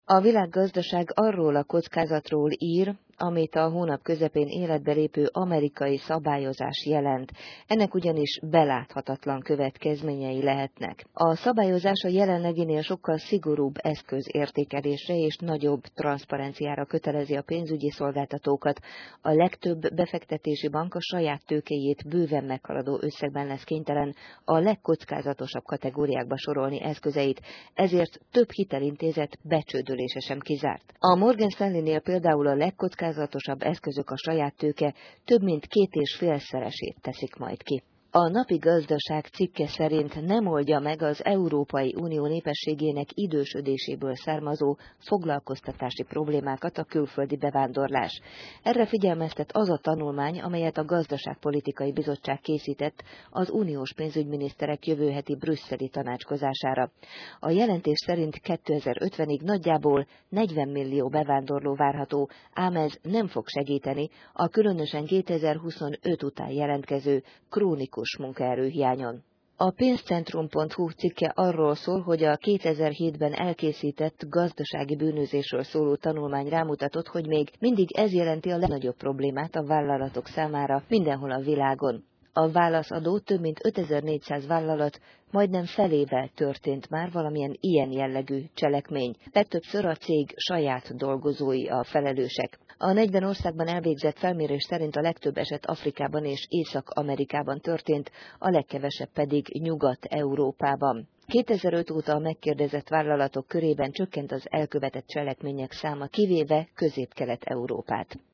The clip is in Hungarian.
A világgazdaság arról a kockázatról ír, amit a hónap közepén életbe lépő amerikai szabályozás jelent. Ennek ugyanis beláthatatlan következményei lehetnek. A szabályozás a jelenleginél sokkal szigorúbb eszközértékelésre és nagyobb transzparenciára kötelezi a pénzügyi szolgáltatókat. A legtöbb befektetési bank a saját tőkéjét bőven meghaladó összegben lesz kénytelen a legkockázatosabb kategóriákba sorolni eszközeit, ezért több hitelintézet becsődölése sem kizárt. A Morgan Stanley-nél például a legkockázatosabb eszközök a saját tőke több mint 2,5-szeresét teszik majd ki. A Napi Gazdaság cikke szerint nem oldja meg az Európai Unió népességének idősödéséből származó foglalkoztatási problémákat a külföldi bevándorlás. Erre figyelmeztet az a tanulmány, amelyet a Gazdaságpolitikai Bizottság készített az uniós pénzügyminiszterek jövő heti brüsszeli tanácskozására. A jelentés szerint 2050-ig nagyjából 40 millió bevándorló várható, ám ez nem fog segíteni a különösen 2025 után jelentkező krónikus munkaerőhiányon. A pénzcentrum.hu cikke arról szól, hogy a 2007-ben elkészített gazdasági bűnözésről szóló tanulmány rámutatott, hogy még mindig ez jelenti a legnagyobb problémát a vállalatok számára mindenhol a világon. A válaszadó több mint 5400 vállalat majdnem felével történt már valamilyen ilyen jellegű cselekmény. Legtöbbször a cég saját dolgozói a felelősek. A 40 országban elvégzett felmérés szerint a legtöbb eset Afrikában és Észak-Amerikában történt, a legkevesebb pedig Nyugat-Európában. 2005 óta a megkérdezett vállalatok körében csökkent az elkövetett cselekmények száma, kivéve Közép-Kelet-Európát.